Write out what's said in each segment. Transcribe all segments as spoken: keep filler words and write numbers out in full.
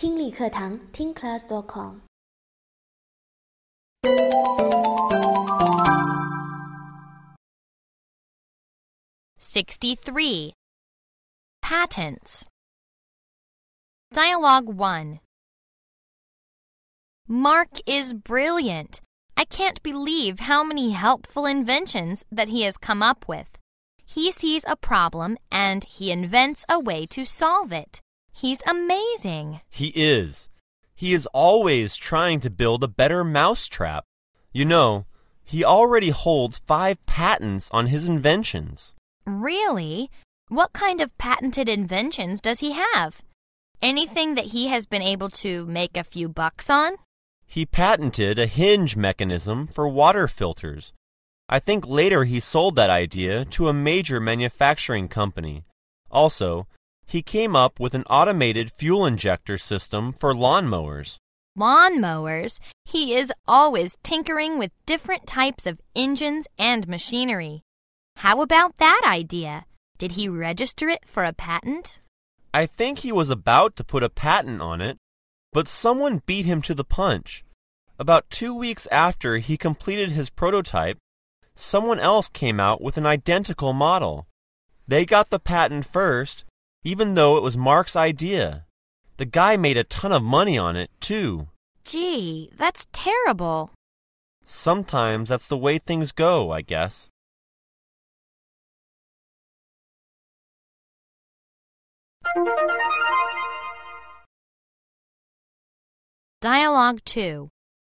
听力课堂听 class dot com。 sixty-three. Patents. Dialogue one. Mark is brilliant. I can't believe how many helpful inventions that he has come up with. He sees a problem and he invents a way to solve it. He's amazing. He is. He is always trying to build a better mousetrap. You know, he already holds five patents on his inventions. Really? What kind of patented inventions does he have? Anything that he has been able to make a few bucks on? He patented a hinge mechanism for water filters. I think later he sold that idea to a major manufacturing company. Also, he came up with an automated fuel injector system for lawnmowers. Lawnmowers? He is always tinkering with different types of engines and machinery. How about that idea? Did he register it for a patent? I think he was about to put a patent on it, but someone beat him to the punch. About two weeks after he completed his prototype, someone else came out with an identical model. They got the patent first, even though it was Mark's idea. The guy made a ton of money on it, too. Gee, that's terrible. Sometimes that's the way things go, I guess. Dialogue two.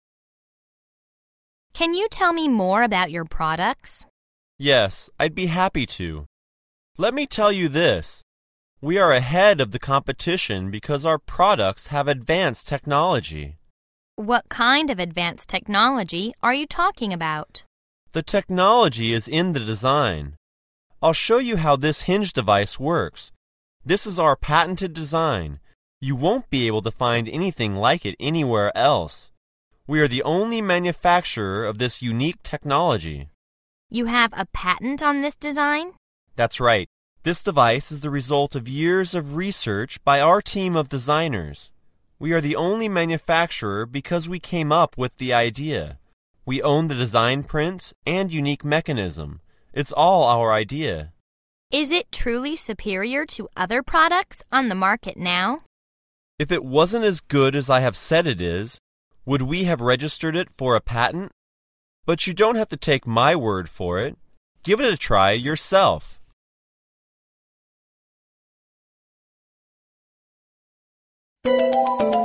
Can you tell me more about your products? Yes, I'd be happy to. Let me tell you this. We are ahead of the competition because our products have advanced technology. What kind of advanced technology are you talking about? The technology is in the design. I'll show you how this hinge device works. This is our patented design. You won't be able to find anything like it anywhere else. We are the only manufacturer of this unique technology. You have a patent on this design? That's right. This device is the result of years of research by our team of designers. We are the only manufacturer because we came up with the idea. We own the design prints and unique mechanism. It's all our idea. Is it truly superior to other products on the market now? If it wasn't as good as I have said it is, would we have registered it for a patent? But you don't have to take my word for it. Give it a try yourself. Thank you.